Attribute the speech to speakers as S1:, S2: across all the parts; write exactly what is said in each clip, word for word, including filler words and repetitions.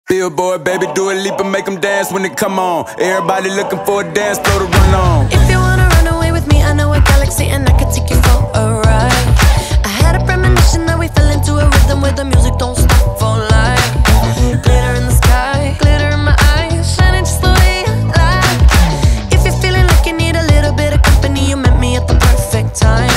S1: Billboard, baby, do a leap and make them dance when they come on. Everybody looking for a dance floor to run on.
S2: If you wanna run away with me, I know a galaxy and I can take you for a ride. I had a premonition that we fell into a rhythm where the music don't stop for life. Glitter in the sky, glitter in my eyes, shining just the way I like. If you're feeling like you need a little bit of company, you met me at the perfect time.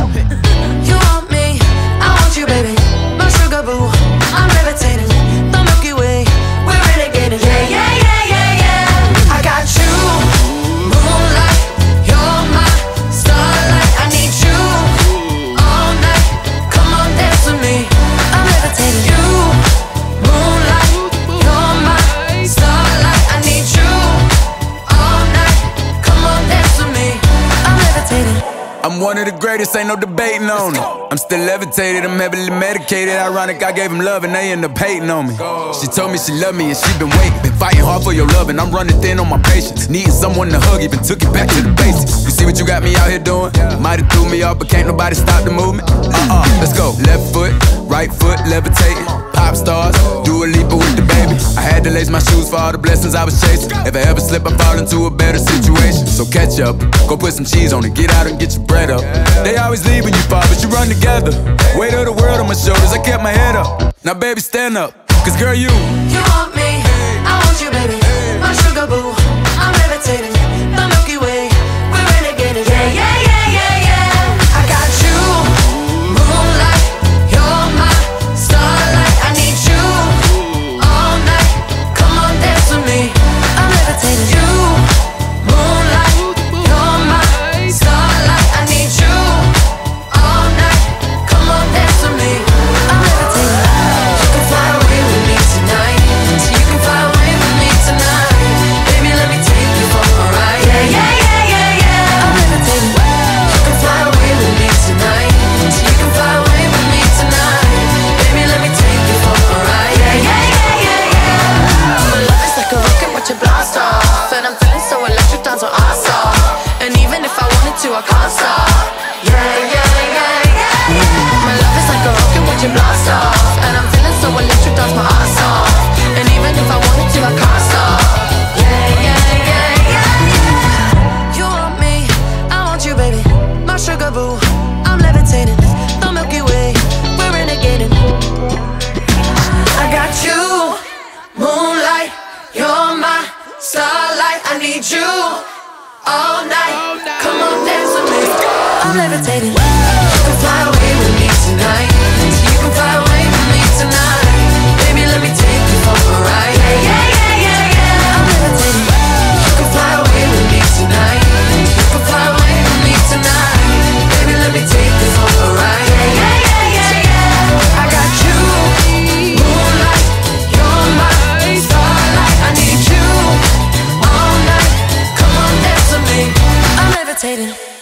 S2: You want me, I want you, baby, my sugar boo, I'm levitating, the Milky Way, we're renegading. Yeah, yeah, yeah, yeah, yeah. I got you, moonlight, you're my starlight. I need you all night, come on dance with me, I'm levitating. You, moonlight, you're my starlight. I need you all night, come on dance with me, I'm levitating.
S1: I'm one of the greatest, ain't no debating on it. I'm still levitated, I'm heavily medicated. Ironic, I gave him love and they end up hating on me. She told me she loved me and she been waiting. Been fighting hard for your love and I'm running thin on my patience. Needing someone to hug, even took it back to the basics. You see what you got me out here doing? Might've threw me off, but can't nobody stop the movement. Uh-uh, let's go. Left foot, right foot, levitating. Pop stars, do a leap with the baby. I had to lace my shoes for all the blessings I was chasing. If I ever slip, I fall into a better situation. So catch up, go put some cheese on it, get out and get your bread up. They always leave when you fall, but you run together. Weight of the world on my shoulders, I kept my head up. Now baby, stand up, cause girl, you
S2: You want me, I want you, baby, my sugar boo, I'm levitating, the Milky Way, we're renegading. Yeah, yeah, yeah, yeah, yeah. I got you, moonlight, you're my starlight. I need you all night, come on dance with me, I'm levitating. You, moonlight, you're my starlight. I need you all night, come on dance with me, I'm levitating. You can fly away with me tonight, so you can fly away with me tonight. Baby, let me take you for a ride. Yeah, yeah, yeah, yeah, yeah. I'm levitating. You can fly away with me tonight, so you can fly away with me tonight. Baby, let me take you for a ride. Yeah, yeah, yeah, yeah, yeah. My love is like a rocket, watch it blast off, and I'm feeling so electric, down so awesome. And even if I wanted to, I can't stop. Yeah, yeah, yeah, yeah. My love is like a rocket, watch it blast off, and I'm feeling so electric, dance my ass off. And even if I wanted to, I can't stop. Yeah, yeah, yeah, yeah. You want me, I want you, baby, my sugar boo, I'm levitating, the Milky Way, we're renegading. I got you, moonlight, you're my starlight. I need you all night, come on dance with me, I'm levitating. You can fly away with me tonight, so you can fly away with me tonight. Baby, let me take you for a ride. Yeah, yeah, yeah, yeah, yeah. I'm levitating. You can fly away with me tonight, you can fly away with me tonight. Baby, let me take you for a ride. Yeah, yeah, yeah, yeah, yeah. I got you, moonlight, you're my starlight. I need you all night, come on dance with me, I'm levitating.